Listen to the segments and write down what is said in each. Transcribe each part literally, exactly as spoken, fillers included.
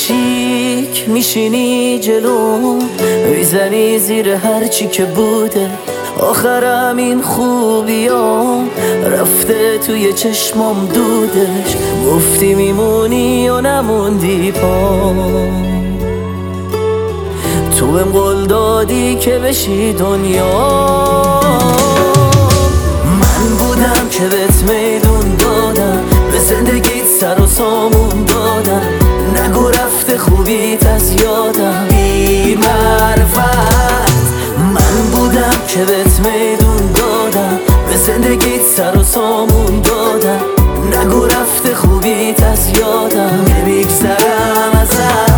شیک میشینی جلو، میزنی زیر هرچی که بوده. آخرم این خوبی ها رفته توی چشمام دودش. گفتی میمونی و نموندی پا، تو بهم قول دادی که بشی دنیا. من بودم که بهت میدون دادم، به زندگیت سر و سامون دادم. نگو رفته خوبیت از یادم بی معرفت. من بودم که بهت میدون دادم، به زندگیت سر و سامون دادم. نگو رفته خوبیت از یادم نمیگذرم ازت.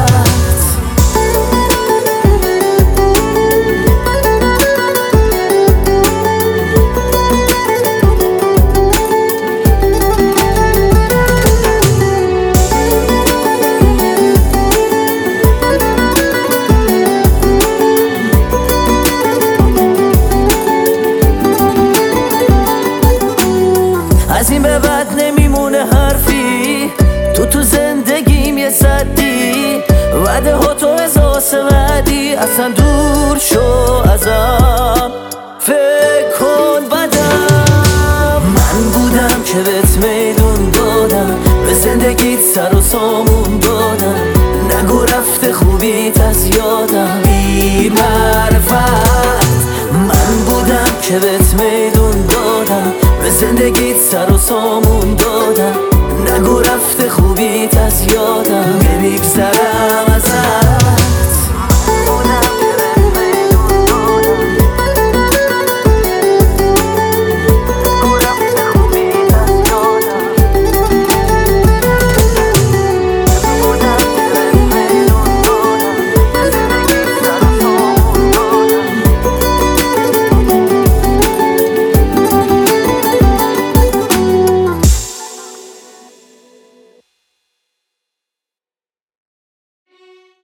از این به بعد نمیمونه حرفی، تو تو زندگیم یه صدی. وعده ها تو احساس وعدی، اصلا دور شو ازم، فکر کن بدم. من بودم که بهت میدون دادم، به زندگیت سر و سامون دادم. نگو رفته خوبیت از یادم بی معرفت. من بودم که بهت میدون دادم، به زندگیت سر و سامون دادم. نگو رفته خوبیت از یادم نمیگذرم از